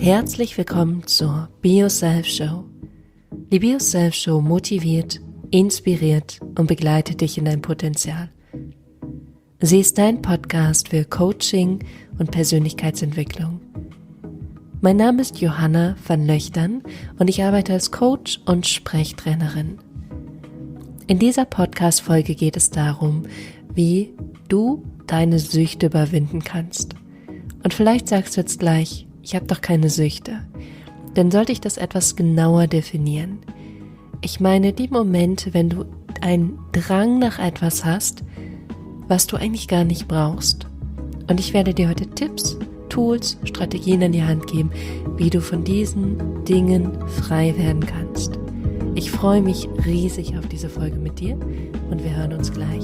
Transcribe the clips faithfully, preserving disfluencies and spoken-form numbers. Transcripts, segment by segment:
Herzlich willkommen zur Be Yourself Show. Die Be Yourself Show motiviert, inspiriert und begleitet dich in dein Potenzial. Sie ist dein Podcast für Coaching und Persönlichkeitsentwicklung. Mein Name ist Johanna van Löchtern und ich arbeite als Coach und Sprechtrainerin. In dieser Podcast-Folge geht es darum, wie du deine Süchte überwinden kannst. Und vielleicht sagst du jetzt gleich, ich habe doch keine Süchte. Dann sollte ich das etwas genauer definieren. Ich meine die Momente, wenn du einen Drang nach etwas hast, was du eigentlich gar nicht brauchst. Und ich werde dir heute Tipps, Tools, Strategien in die Hand geben, wie du von diesen Dingen frei werden kannst. Ich freue mich riesig auf diese Folge mit dir und wir hören uns gleich.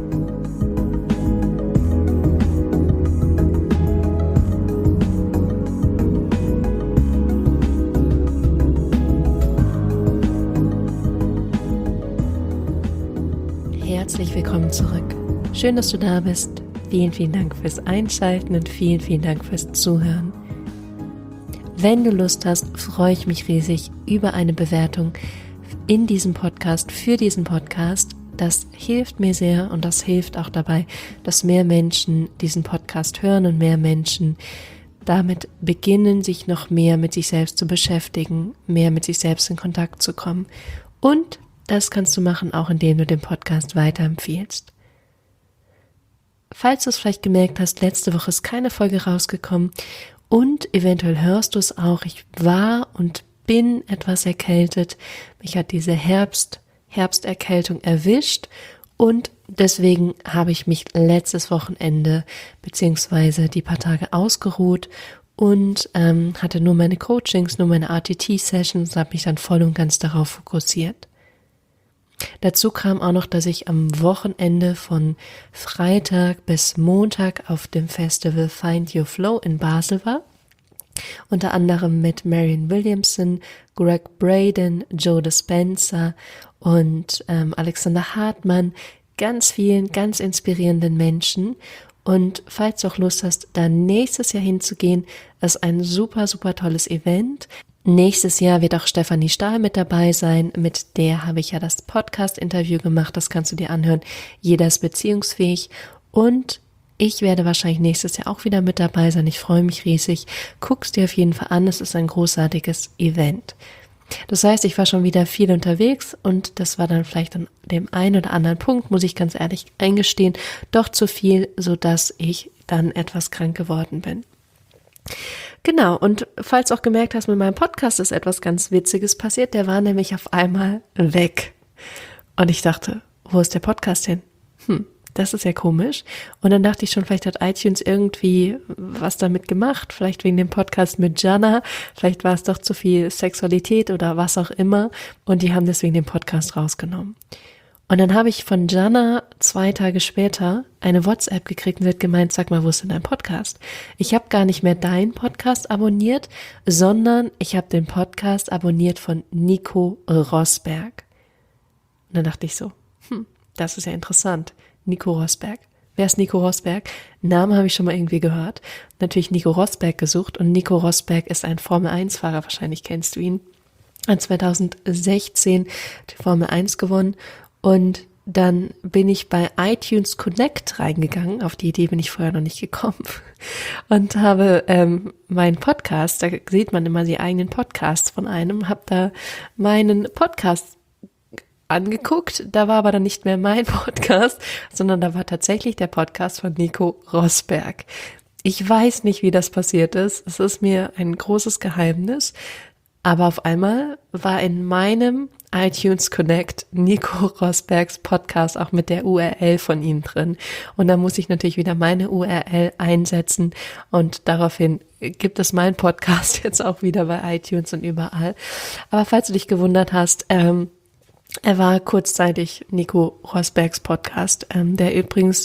Herzlich willkommen zurück. Schön, dass du da bist. Vielen, vielen Dank fürs Einschalten und vielen, vielen Dank fürs Zuhören. Wenn du Lust hast, freue ich mich riesig über eine Bewertung in diesem Podcast, für diesen Podcast. Das hilft mir sehr und das hilft auch dabei, dass mehr Menschen diesen Podcast hören und mehr Menschen damit beginnen, sich noch mehr mit sich selbst zu beschäftigen, mehr mit sich selbst in Kontakt zu kommen. Und das kannst du machen, auch indem du den Podcast weiterempfiehlst. Falls du es vielleicht gemerkt hast, letzte Woche ist keine Folge rausgekommen und eventuell hörst du es auch, ich war und bin etwas erkältet. Mich hat diese Herbst, Herbsterkältung erwischt und deswegen habe ich mich letztes Wochenende beziehungsweise die paar Tage ausgeruht und ähm, hatte nur meine Coachings, nur meine R T T-Sessions und habe mich dann voll und ganz darauf fokussiert. Dazu kam auch noch, dass ich am Wochenende von Freitag bis Montag auf dem Festival Find Your Flow in Basel war. Unter anderem mit Marianne Williamson, Greg Braden, Joe Dispenza und ähm, Alexander Hartmann. Ganz vielen, ganz inspirierenden Menschen. Und falls du auch Lust hast, da nächstes Jahr hinzugehen, ist ein super, super tolles Event. Nächstes Jahr wird auch Stefanie Stahl mit dabei sein, mit der habe ich ja das Podcast-Interview gemacht, das kannst du dir anhören, jeder ist beziehungsfähig und ich werde wahrscheinlich nächstes Jahr auch wieder mit dabei sein, ich freue mich riesig, guck's dir auf jeden Fall an, es ist ein großartiges Event. Das heißt, ich war schon wieder viel unterwegs und das war dann vielleicht an dem einen oder anderen Punkt, muss ich ganz ehrlich eingestehen, doch zu viel, sodass ich dann etwas krank geworden bin. Genau, und falls du auch gemerkt hast, mit meinem Podcast ist etwas ganz Witziges passiert, der war nämlich auf einmal weg. Und ich dachte, wo ist der Podcast hin? Hm, das ist ja komisch. Und dann dachte ich schon, vielleicht hat iTunes irgendwie was damit gemacht, vielleicht wegen dem Podcast mit Jana, vielleicht war es doch zu viel Sexualität oder was auch immer und die haben deswegen den Podcast rausgenommen. Und dann habe ich von Jana zwei Tage später eine WhatsApp gekriegt und sie hat gemeint, sag mal, wo ist denn dein Podcast? Ich habe gar nicht mehr deinen Podcast abonniert, sondern ich habe den Podcast abonniert von Nico Rosberg. Und dann dachte ich so, hm, das ist ja interessant. Nico Rosberg. Wer ist Nico Rosberg? Namen habe ich schon mal irgendwie gehört. Natürlich Nico Rosberg gesucht und Nico Rosberg ist ein Formel eins Fahrer, wahrscheinlich kennst du ihn. Hat zwanzig sechzehn die Formel eins gewonnen. Und dann bin ich bei iTunes Connect reingegangen, auf die Idee bin ich vorher noch nicht gekommen und habe ähm, meinen Podcast, da sieht man immer die eigenen Podcasts von einem, habe da meinen Podcast angeguckt, da war aber dann nicht mehr mein Podcast, sondern da war tatsächlich der Podcast von Nico Rosberg. Ich weiß nicht, wie das passiert ist, es ist mir ein großes Geheimnis, aber auf einmal war in meinem iTunes Connect Nico Rosbergs Podcast auch mit der U R L von ihm drin. Und da muss ich natürlich wieder meine U R L einsetzen und daraufhin gibt es meinen Podcast jetzt auch wieder bei iTunes und überall. Aber falls du dich gewundert hast, ähm, er war kurzzeitig Nico Rosbergs Podcast, ähm, der übrigens,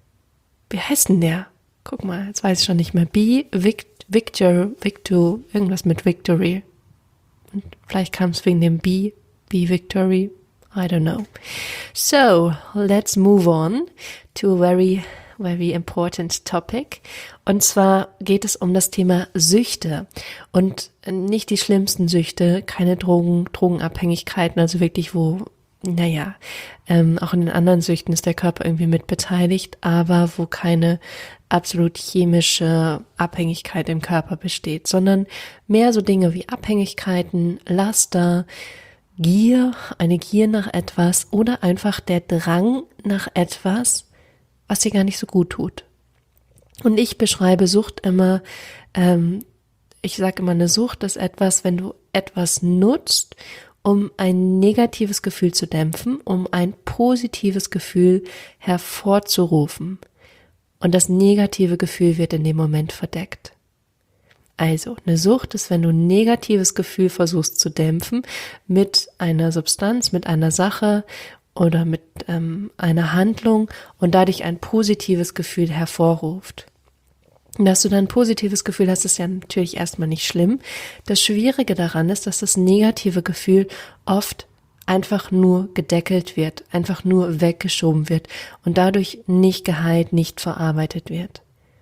wie heißt denn der? Guck mal, jetzt weiß ich schon nicht mehr. Be Vic- Victor, Victor, irgendwas mit Victory. Und vielleicht kam es wegen dem Be Be Victory, I don't know. So, let's move on to a very very important topic. Und zwar geht es um das Thema Süchte und nicht die schlimmsten Süchte, keine Drogen, Drogenabhängigkeiten, also wirklich wo, naja, ähm, auch in den anderen Süchten ist der Körper irgendwie mit beteiligt, aber wo keine absolut chemische Abhängigkeit im Körper besteht, sondern mehr so Dinge wie Abhängigkeiten, Laster, Gier, eine Gier nach etwas oder einfach der Drang nach etwas, was dir gar nicht so gut tut. Und ich beschreibe Sucht immer, ähm, ich sage immer, eine Sucht ist etwas, wenn du etwas nutzt, um ein negatives Gefühl zu dämpfen, um ein positives Gefühl hervorzurufen. Und das negative Gefühl wird in dem Moment verdeckt. Also, eine Sucht ist, wenn du ein negatives Gefühl versuchst zu dämpfen mit einer Substanz, mit einer Sache oder mit ähm, einer Handlung und dadurch ein positives Gefühl hervorruft. Und dass du dann ein positives Gefühl hast, ist ja natürlich erstmal nicht schlimm. Das Schwierige daran ist, dass das negative Gefühl oft einfach nur gedeckelt wird, einfach nur weggeschoben wird und dadurch nicht geheilt, nicht verarbeitet wird.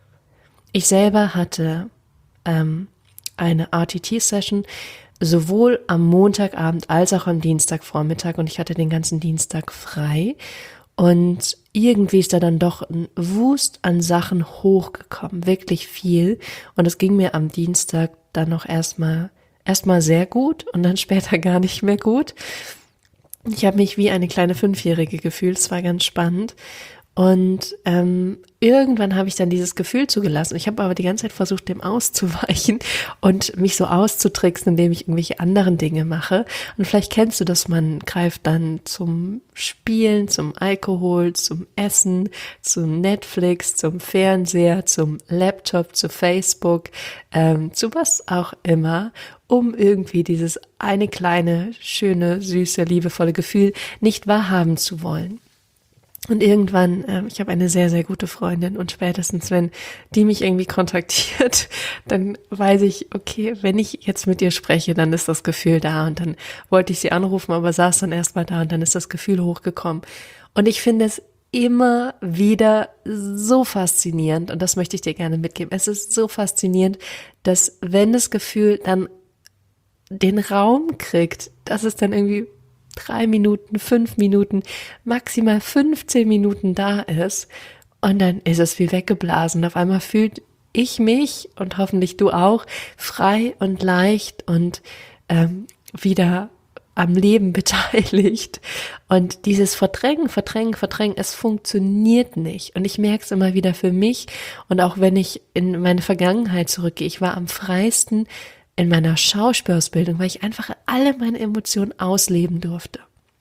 Ich selber hatte ähm, eine R T T-Session, sowohl am Montagabend als auch am Dienstagvormittag und ich hatte den ganzen Dienstag frei und irgendwie ist da dann doch ein Wust an Sachen hochgekommen, wirklich viel und es ging mir am Dienstag dann noch erstmal erstmal sehr gut und dann später gar nicht mehr gut. Ich habe mich wie eine kleine Fünfjährige gefühlt, es war ganz spannend. Und ähm, irgendwann habe ich dann dieses Gefühl zugelassen. Ich habe aber die ganze Zeit versucht, dem auszuweichen und mich so auszutricksen, indem ich irgendwelche anderen Dinge mache. Und vielleicht kennst du das, man greift dann zum Spielen, zum Alkohol, zum Essen, zum Netflix, zum Fernseher, zum Laptop, zu Facebook, ähm, zu was auch immer, um irgendwie dieses eine kleine, schöne, süße, liebevolle Gefühl nicht wahrhaben zu wollen. Und irgendwann, äh, ich habe eine sehr, sehr gute Freundin und spätestens, wenn die mich irgendwie kontaktiert, dann weiß ich, okay, wenn ich jetzt mit ihr spreche, dann ist das Gefühl da und dann wollte ich sie anrufen, aber saß dann erstmal da und dann ist das Gefühl hochgekommen. Und ich finde es immer wieder so faszinierend und das möchte ich dir gerne mitgeben. Es ist so faszinierend, dass wenn das Gefühl dann den Raum kriegt, dass es dann irgendwie drei Minuten, fünf Minuten, maximal fünfzehn Minuten da ist und dann ist es wie weggeblasen. Auf einmal fühlt ich mich und hoffentlich du auch frei und leicht und ähm, wieder am Leben beteiligt. Und dieses Verdrängen, Verdrängen, Verdrängen, es funktioniert nicht. Und ich merke es immer wieder für mich und auch wenn ich in meine Vergangenheit zurückgehe, ich war am freisten in meiner Schauspielausbildung, weil ich einfach alle meine Emotionen ausleben durfte.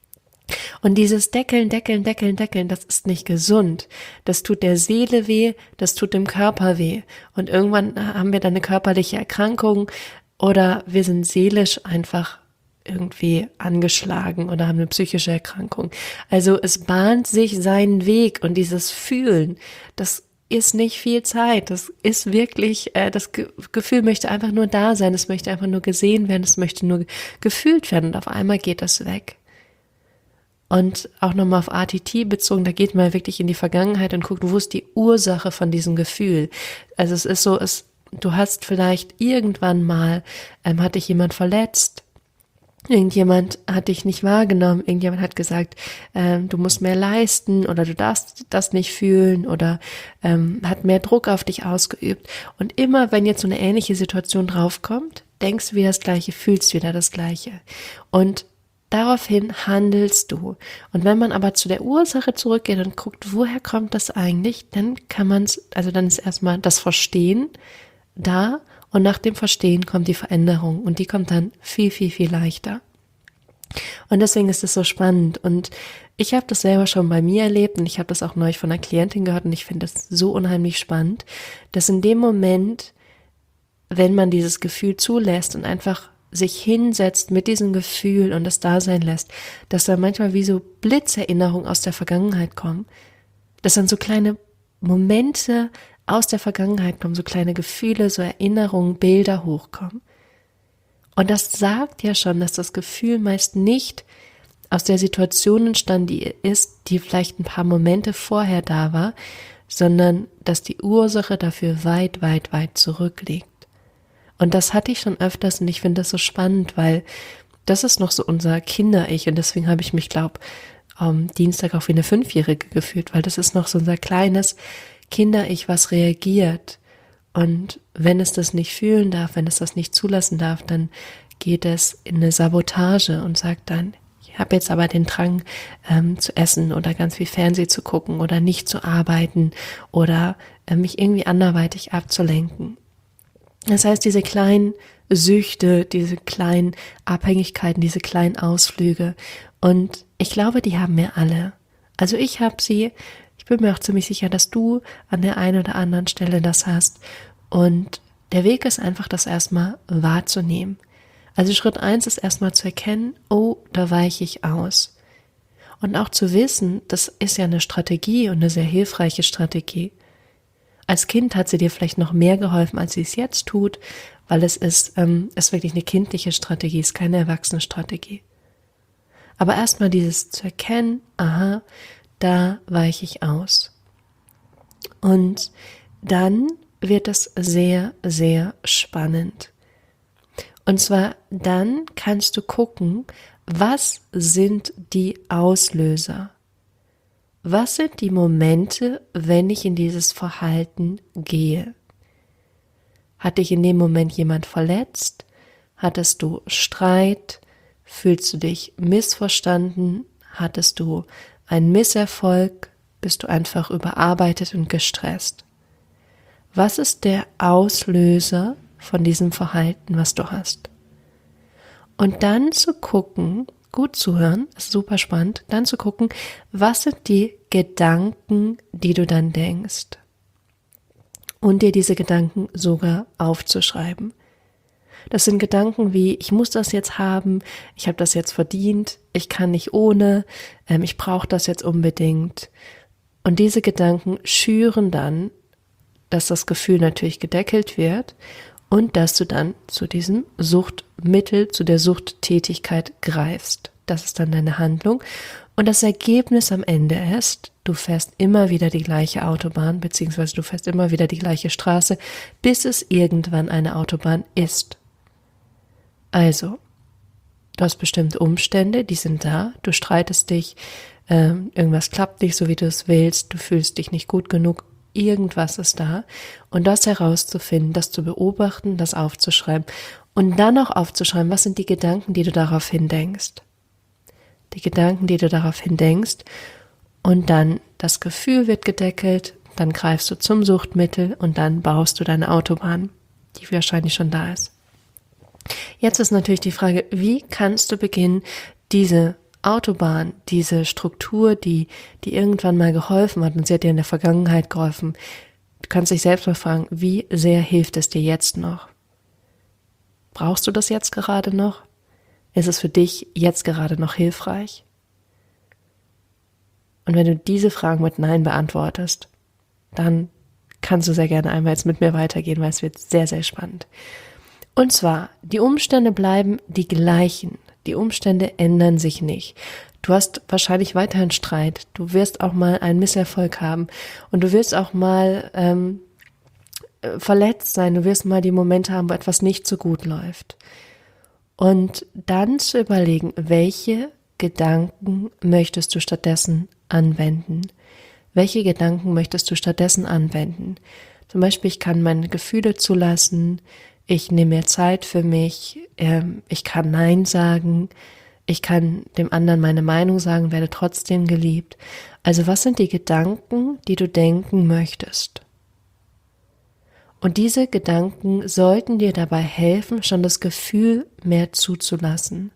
Und dieses Deckeln, Deckeln, Deckeln, Deckeln, das ist nicht gesund. Das tut der Seele weh, das tut dem Körper weh. Und irgendwann haben wir dann eine körperliche Erkrankung oder wir sind seelisch einfach irgendwie angeschlagen oder haben eine psychische Erkrankung. Also es bahnt sich seinen Weg und dieses Fühlen, das ist nicht viel Zeit. Das ist wirklich, äh, das Ge- Gefühl möchte einfach nur da sein. Es möchte einfach nur gesehen werden. Es möchte nur gefühlt werden. Und auf einmal geht das weg. Und auch nochmal auf R T T bezogen, da geht man wirklich in die Vergangenheit und guckt, wo ist die Ursache von diesem Gefühl. Also es ist so, es, du hast vielleicht irgendwann mal, ähm, hat dich jemand verletzt. Irgendjemand hat dich nicht wahrgenommen, irgendjemand hat gesagt, ähm, du musst mehr leisten oder du darfst das nicht fühlen oder ähm, hat mehr Druck auf dich ausgeübt. Und immer, wenn jetzt so eine ähnliche Situation draufkommt, denkst du wieder das Gleiche, fühlst wieder das Gleiche. Und daraufhin handelst du. Und wenn man aber zu der Ursache zurückgeht und guckt, woher kommt das eigentlich, dann kann man es, also dann ist erstmal das Verstehen da. Und nach dem Verstehen kommt die Veränderung und die kommt dann viel, viel, viel leichter. Und deswegen ist es so spannend und ich habe das selber schon bei mir erlebt und ich habe das auch neulich von einer Klientin gehört und ich finde das so unheimlich spannend, dass in dem Moment, wenn man dieses Gefühl zulässt und einfach sich hinsetzt mit diesem Gefühl und es da sein lässt, dass da manchmal wie so Blitzerinnerungen aus der Vergangenheit kommen, dass dann so kleine Momente aus der Vergangenheit kommen, so kleine Gefühle, so Erinnerungen, Bilder hochkommen. Und das sagt ja schon, dass das Gefühl meist nicht aus der Situation entstanden ist, die vielleicht ein paar Momente vorher da war, sondern dass die Ursache dafür weit, weit, weit zurückliegt. Und das hatte ich schon öfters und ich finde das so spannend, weil das ist noch so unser Kinder-Ich und deswegen habe ich mich, glaube am Dienstag auch wie eine Fünfjährige gefühlt, weil das ist noch so unser kleines Kinder-Ich, was reagiert. Und wenn es das nicht fühlen darf, wenn es das nicht zulassen darf, dann geht es in eine Sabotage und sagt dann, ich habe jetzt aber den Drang ähm, zu essen oder ganz viel Fernsehen zu gucken oder nicht zu arbeiten oder äh, mich irgendwie anderweitig abzulenken. Das heißt, diese kleinen Süchte, diese kleinen Abhängigkeiten, diese kleinen Ausflüge. Und ich glaube, die haben wir alle. Also ich habe sie, ich bin mir auch ziemlich sicher, dass du an der einen oder anderen Stelle das hast. Und der Weg ist einfach, das erstmal wahrzunehmen. Also Schritt eins ist erstmal zu erkennen, oh, da weiche ich aus. Und auch zu wissen, das ist ja eine Strategie und eine sehr hilfreiche Strategie. Als Kind hat sie dir vielleicht noch mehr geholfen, als sie es jetzt tut, weil es ist, ähm, ist wirklich eine kindliche Strategie, ist keine erwachsene Strategie. Aber erstmal dieses zu erkennen, aha, da weiche ich aus. Und dann wird es sehr, sehr spannend. Und zwar dann kannst du gucken, was sind die Auslöser? Was sind die Momente, wenn ich in dieses Verhalten gehe? Hat dich in dem Moment jemand verletzt? Hattest du Streit? Fühlst du dich missverstanden? Hattest du einen Misserfolg? Bist du einfach überarbeitet und gestresst? Was ist der Auslöser von diesem Verhalten, was du hast? Und dann zu gucken, gut zuhören, ist super spannend, dann zu gucken, was sind die Gedanken, die du dann denkst? Und dir diese Gedanken sogar aufzuschreiben. Das sind Gedanken wie, ich muss das jetzt haben, ich habe das jetzt verdient, ich kann nicht ohne, ähm, ich brauche das jetzt unbedingt. Und diese Gedanken schüren dann, dass das Gefühl natürlich gedeckelt wird und dass du dann zu diesem Suchtmittel, zu der Suchttätigkeit greifst. Das ist dann deine Handlung. Und das Ergebnis am Ende ist, du fährst immer wieder die gleiche Autobahn, beziehungsweise du fährst immer wieder die gleiche Straße, bis es irgendwann eine Autobahn ist. Also, du hast bestimmte Umstände, die sind da, du streitest dich, äh, irgendwas klappt nicht so, wie du es willst, du fühlst dich nicht gut genug, irgendwas ist da. Und das herauszufinden, das zu beobachten, das aufzuschreiben und dann auch aufzuschreiben, was sind die Gedanken, die du daraufhin denkst. Die Gedanken, die du daraufhin denkst und dann das Gefühl wird gedeckelt, dann greifst du zum Suchtmittel und dann baust du deine Autobahn, die wahrscheinlich schon da ist. Jetzt ist natürlich die Frage, wie kannst du beginnen, diese Autobahn, diese Struktur, die, die irgendwann mal geholfen hat und sie hat dir in der Vergangenheit geholfen, du kannst dich selbst mal fragen, wie sehr hilft es dir jetzt noch? Brauchst du das jetzt gerade noch? Ist es für dich jetzt gerade noch hilfreich? Und wenn du diese Fragen mit Nein beantwortest, dann kannst du sehr gerne einmal jetzt mit mir weitergehen, weil es wird sehr, sehr spannend. Und zwar, die Umstände bleiben die gleichen. Die Umstände ändern sich nicht. Du hast wahrscheinlich weiterhin Streit. Du wirst auch mal einen Misserfolg haben. Und du wirst auch mal ähm, verletzt sein. Du wirst mal die Momente haben, wo etwas nicht so gut läuft. Und dann zu überlegen, welche Gedanken möchtest du stattdessen anwenden? Welche Gedanken möchtest du stattdessen anwenden? Zum Beispiel, ich kann meine Gefühle zulassen, ich nehme mir Zeit für mich, ähm, ich kann Nein sagen, ich kann dem anderen meine Meinung sagen, werde trotzdem geliebt. Also was sind die Gedanken, die du denken möchtest? Und diese Gedanken sollten dir dabei helfen, schon das Gefühl mehr zuzulassen.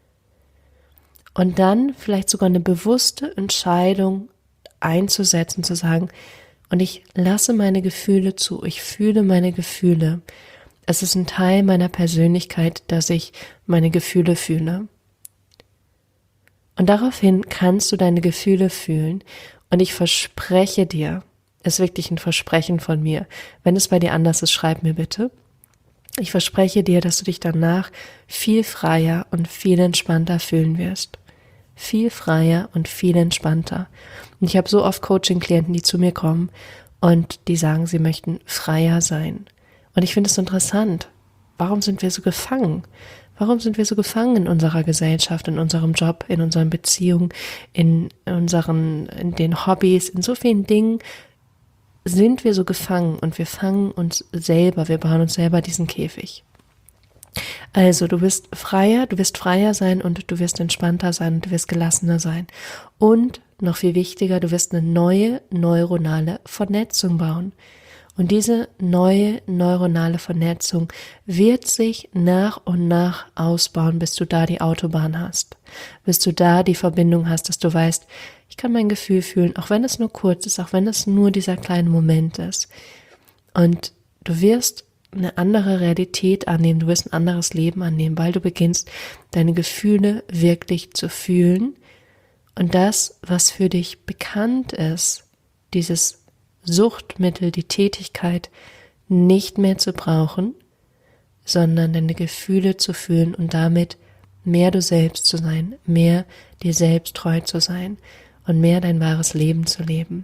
Und dann vielleicht sogar eine bewusste Entscheidung einzusetzen, zu sagen, und ich lasse meine Gefühle zu, ich fühle meine Gefühle. Es ist ein Teil meiner Persönlichkeit, dass ich meine Gefühle fühle. Und daraufhin kannst du deine Gefühle fühlen und ich verspreche dir, ist wirklich ein Versprechen von mir. Wenn es bei dir anders ist, schreib mir bitte. Ich verspreche dir, dass du dich danach viel freier und viel entspannter fühlen wirst. viel freier und viel entspannter. Und ich habe so oft Coaching-Klienten, die zu mir kommen und die sagen, sie möchten freier sein. Und ich finde es interessant. Warum sind wir so gefangen? Warum sind wir so gefangen in unserer Gesellschaft, in unserem Job, in unseren Beziehungen, in unseren, in den Hobbys, in so vielen Dingen sind wir so gefangen und wir fangen uns selber, wir bauen uns selber diesen Käfig. Also du wirst freier, du wirst freier sein und du wirst entspannter sein und du wirst gelassener sein. Und noch viel wichtiger, du wirst eine neue neuronale Vernetzung bauen. Und diese neue neuronale Vernetzung wird sich nach und nach ausbauen, bis du da die Autobahn hast. Bis du da die Verbindung hast, dass du weißt, ich kann mein Gefühl fühlen, auch wenn es nur kurz ist, auch wenn es nur dieser kleine Moment ist. Und du wirst eine andere Realität annehmen, du wirst ein anderes Leben annehmen, weil du beginnst, deine Gefühle wirklich zu fühlen und das, was für dich bekannt ist, dieses Suchtmittel, die Tätigkeit nicht mehr zu brauchen, sondern deine Gefühle zu fühlen und damit mehr du selbst zu sein, mehr dir selbst treu zu sein und mehr dein wahres Leben zu leben.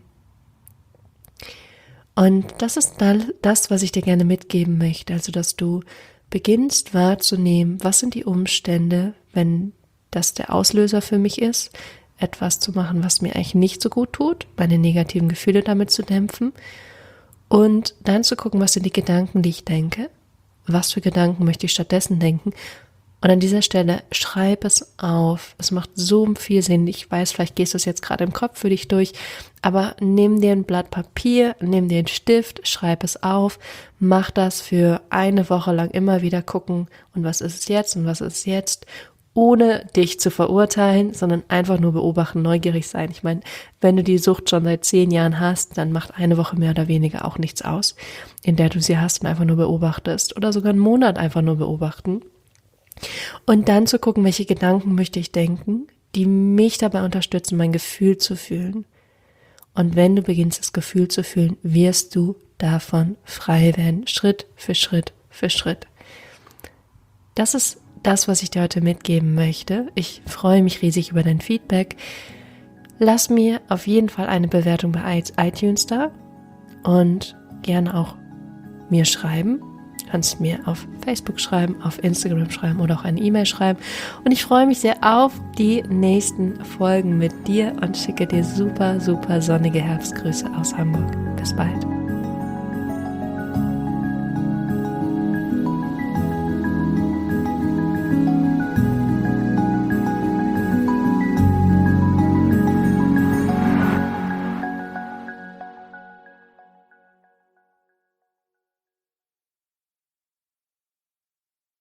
Und das ist das, was ich dir gerne mitgeben möchte, also dass du beginnst wahrzunehmen, was sind die Umstände, wenn das der Auslöser für mich ist, etwas zu machen, was mir eigentlich nicht so gut tut, meine negativen Gefühle damit zu dämpfen und dann zu gucken, was sind die Gedanken, die ich denke, was für Gedanken möchte ich stattdessen denken. Und an dieser Stelle schreib es auf. Es macht so viel Sinn. Ich weiß, vielleicht gehst du es jetzt gerade im Kopf für dich durch, aber nimm dir ein Blatt Papier, nimm dir einen Stift, schreib es auf, mach das für eine Woche lang immer wieder gucken und was ist es jetzt und was ist es jetzt, ohne dich zu verurteilen, sondern einfach nur beobachten, neugierig sein. Ich meine, wenn du die Sucht schon seit zehn Jahren hast, dann macht eine Woche mehr oder weniger auch nichts aus, in der du sie hast und einfach nur beobachtest oder sogar einen Monat einfach nur beobachten. Und dann zu gucken, welche Gedanken möchte ich denken, die mich dabei unterstützen, mein Gefühl zu fühlen. Und wenn du beginnst, das Gefühl zu fühlen, wirst du davon frei werden, Schritt für Schritt für Schritt. Das ist das, was ich dir heute mitgeben möchte. Ich freue mich riesig über dein Feedback. Lass mir auf jeden Fall eine Bewertung bei iTunes da und gerne auch mir schreiben. Du kannst mir auf Facebook schreiben, auf Instagram schreiben oder auch eine E-Mail schreiben. Und ich freue mich sehr auf die nächsten Folgen mit dir und schicke dir super, super sonnige Herbstgrüße aus Hamburg. Bis bald.